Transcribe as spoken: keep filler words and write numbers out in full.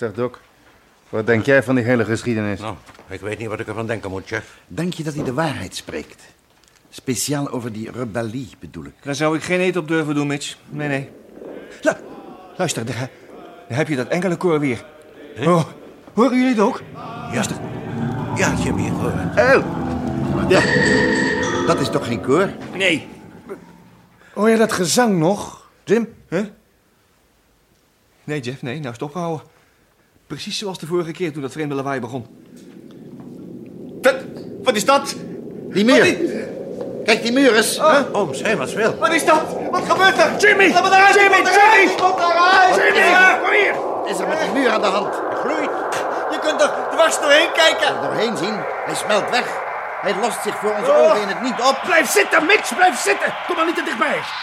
Zeg, Doc, wat denk jij van die hele geschiedenis? Nou, ik weet niet wat ik ervan denken moet, chef. Denk je dat hij de waarheid spreekt? Speciaal over die rebellie, bedoel ik. Daar zou ik geen eet op durven doen, Mitch. Nee, nee. Lu luister, daar, daar heb je dat enkele koor weer. Huh? Oh, horen jullie het ook? Luister. Ja, Jimmy, ik hoor het. Oh, ja. Dat is toch geen koor? Nee. Hoor je dat gezang nog, Jim? Huh? Nee, Jeff, nee, nou is het opgehouden. Precies zoals de vorige keer toen dat vreemde lawaai begon. Wat, wat is dat? Die muur. Kijk, die muur eens. Oh. Huh? Ooms, hij was wel. Wat is dat? Wat gebeurt er? Jimmy! Laat me eruit! Jimmy! Jimmy! Kom eruit! Jimmy! Kom hier! Wat is er met die muur aan de hand? Gloeit. Je kunt er dwars doorheen kijken. Er doorheen zien. Hij smelt weg. Hij lost zich voor onze ogen in het niet op. Blijf zitten, Mitch, blijf zitten. Kom maar niet te dichtbij.